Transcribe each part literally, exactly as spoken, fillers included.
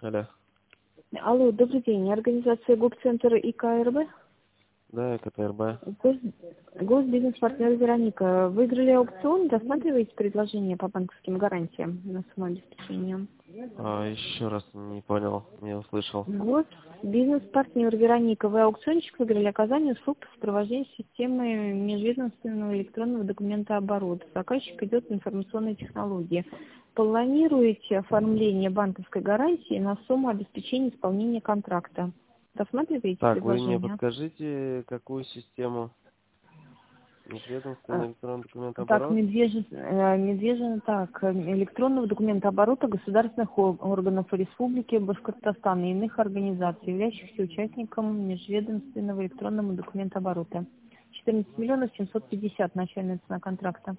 Алло. Алло, добрый день. Организация ГОП-центр и КРБ. Да, КТРБ. Гос... Госбизнес-партнер Вероника. Выиграли аукцион, рассматриваете предложение по банковским гарантиям на самообеспечение? А, еще раз не понял, не услышал. Госбизнес-партнер Вероника. Вы аукционщик выиграли оказание услуг по сопровождению системы межведомственного электронного документооборота. Заказчик идет в информационные технологии. Планируете оформление банковской гарантии на сумму обеспечения исполнения контракта? Рассматриваете Так, вы мне предложение? подскажите, какую систему? А, Межведомственный электронный Так, документооборот? медвежий, э, медвежий, так, э, электронного документа оборота государственных о- органов Республики Башкортостан и иных организаций, являющихся участником межведомственного электронного документа оборота. четырнадцать миллионов семьсот пятьдесят начальная цена контракта.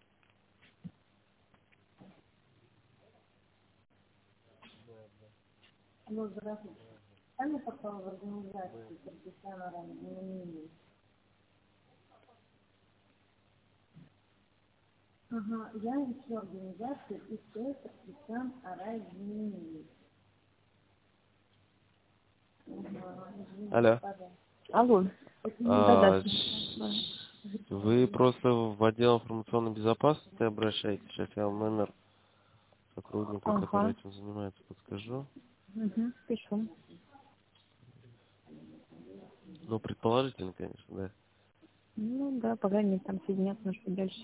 Ага, я еще организация и все Киргизстан Арай. Алло. Алло. Да-да. А, вы просто в отдел информационной безопасности обращаетесь? Сейчас я вам номер сотрудника, который Ага. этим занимается, подскажу. Угу. Пишу. Ну, предположительно, конечно, да. Ну да, по крайней мере, там соединяться может быть дальше.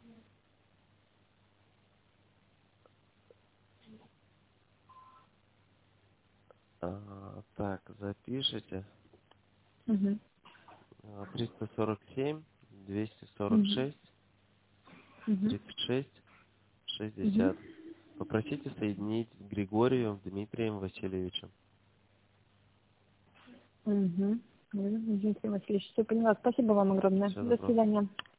А, так, запишите. Угу. А, триста сорок семь, двести сорок Угу. шесть, Угу. тридцать шесть, Угу. шестьдесят. Попросите соединить с Григорием Дмитрием Васильевичем. Угу. Дмитрий Васильевич, все поняла. Спасибо вам огромное. Все, До добро. свидания.